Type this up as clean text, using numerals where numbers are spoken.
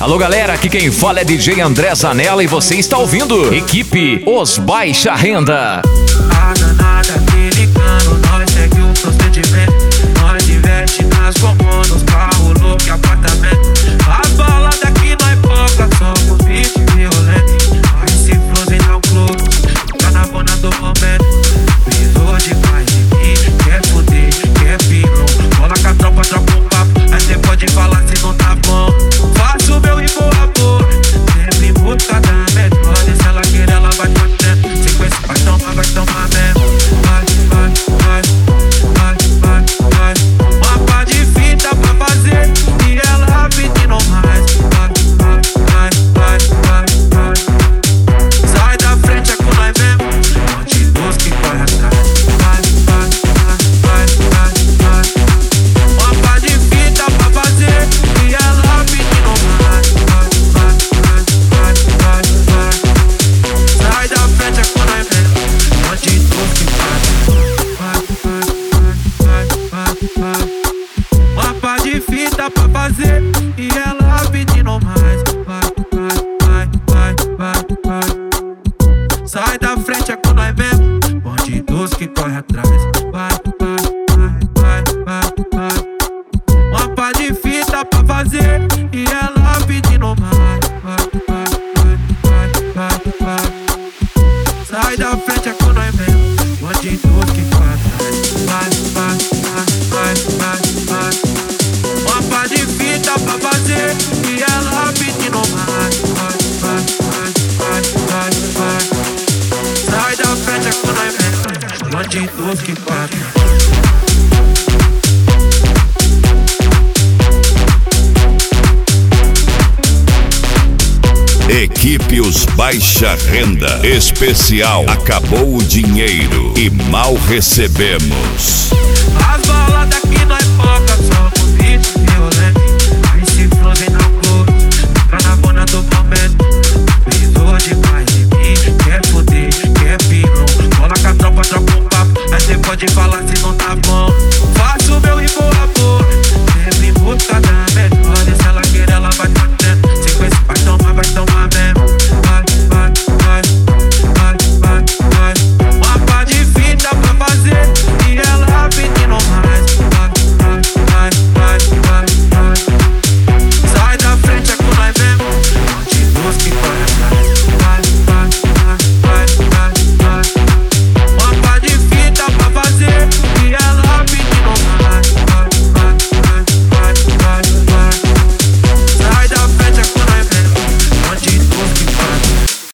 Alô galera, aqui quem fala é DJ André Zanella e você está ouvindo Equipe Os Baixa Renda. A danada americano, nós segue o procedimento. Nós diverte nas gomas, nos carros loucos e apartamento. As baladas aqui nós foca, somos bichos violentos. Nós se flosem ao clube, tá na bona do momento. Pisou demais em mim, quer fuder, quer pirão. Cola com a tropa, troca um papo, aí cê pode falar se não tá bom. Faço o meu e boa boa, sempre em busca da metade. Se ela quer, ela vai pra dentro. Sequência vai tomar mesmo. Vai. Uma pá de fita pra fazer e ela pedindo mais. Vai. Sai da frente, é com nós mesmo. Monte dos que corre atrás. Vai. Uma pá de fita pra fazer e ela pedindo mais. Vai. Sai da frente, é com nós mesmo. Monte dos que vai. Uma pá de fita pra fazer e ela pedindo mais. Vai. Sai da frente, é com nós mesmo. Bandidos que corre atrás. Vai. Uma pá de fita pra fazer e ela pedindo mais. Vai. Sai da frente, é com nós mesmo. Bandidos que corre atrás. Vai. Uma pá de fita pra fazer e ela pedindo mais. Vai. Sai da frente, é com nós mesmo. Bandidos que corre atrás. Equipe Os Baixa Renda. Especial Acabou o Dinheiro e Mal Recebemos. As baladas aqui nós